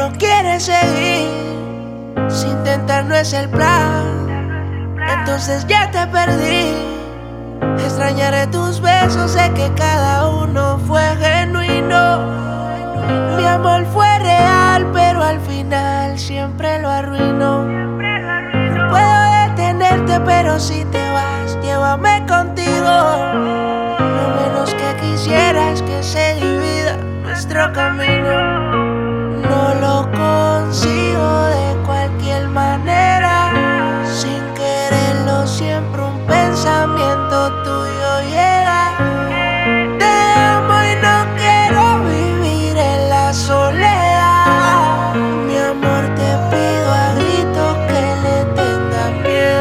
no quieres seguir. Si intentar no es el plan, entonces ya te perdí. Extrañaré tus besos, sé que cada uno fue genuino. Mi amor fue real, pero al final siempre lo arruinó. No puedo detenerte, pero si te vas, llévame contigo. Lo menos que quisiera es que se divida nuestro camino. No lo consigo de cualquier manera. Sin quererlo, siempre un pensamiento tuyo llega. Te amo y no quiero vivir en la soledad. Mi amor, te pido a gritos que le tengas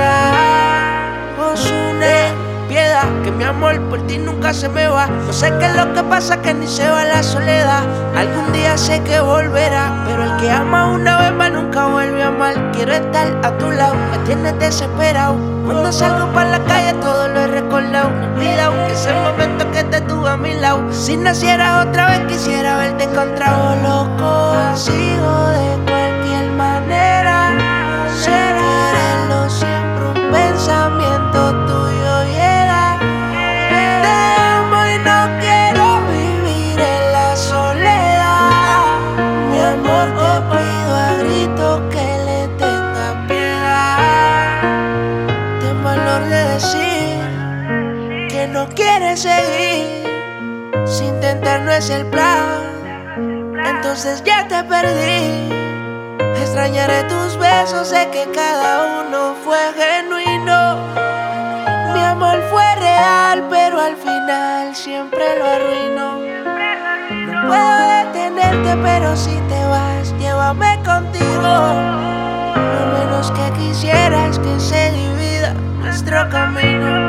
piedad. Ozuna, piedad, que mi amor por ti nunca se me va. No sé qué es lo que pasa, que ni se va la soledad. Algún día sé que volverá, pero el que ama una vez más nunca vuelve a amar. Quiero estar a tu lado, me tienes desesperado. Cuando salgo para la calle todo lo he recordado. No he olvidado ese momento que te tuve a mi lado. Si nacieras otra vez quisiera verte encontrado. Lo consigo de cualquier manera. Sin quererlo, siempre un pensamiento tuyo llega. Te amo y no quiero vivir en la soledad. Mi amor, te pido a gritos que le tengas piedad. Ten valor de decir que no quieres seguir. Si intentar no es el plan, entonces ya te perdí. Extrañaré tus besos, sé que cada uno fue genuino. Mi amor fue real, pero al final siempre lo arruinó. No puedo detenerte, pero si te vas, llévame contigo. Lo menos que quisiera es que se divida nuestro camino.